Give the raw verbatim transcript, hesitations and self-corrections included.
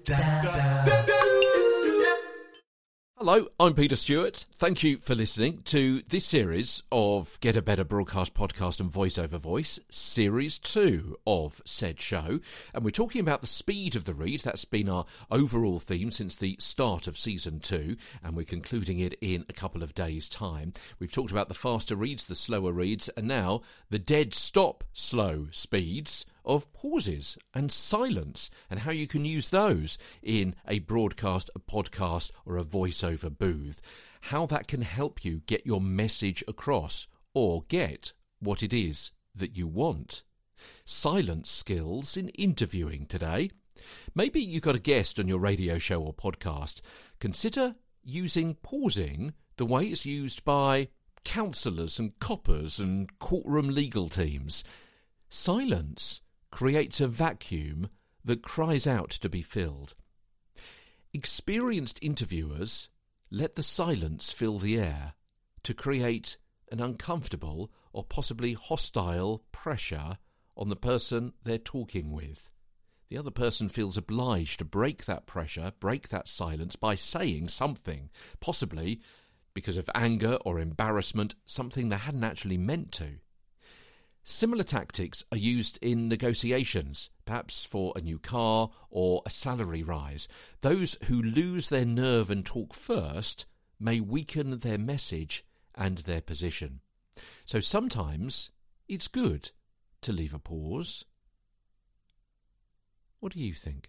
Hello, I'm Peter Stewart. Thank you for listening to this series of Get a Better Broadcast Podcast and Voice Over Voice, Series two of said show. And we're talking about the speed of the read. That's been our overall theme since the start of Season two, and we're concluding it in a couple of days' time. We've talked about the faster reads, the slower reads, and now the dead stop slow speeds of pauses and silence, and how you can use those in a broadcast, a podcast, or a voiceover booth. How that can help you get your message across or get what it is that you want. Silence skills in interviewing today. Maybe you've got a guest on your radio show or podcast. Consider using pausing the way it's used by counsellors and coppers and courtroom legal teams. Silence creates a vacuum that cries out to be filled. Experienced interviewers let the silence fill the air to create an uncomfortable or possibly hostile pressure on the person they're talking with. The other person feels obliged to break that pressure, break that silence by saying something, possibly because of anger or embarrassment, something they hadn't actually meant to. Similar tactics are used in negotiations, perhaps for a new car or a salary rise. Those who lose their nerve and talk first may weaken their message and their position. So sometimes it's good to leave a pause. What do you think?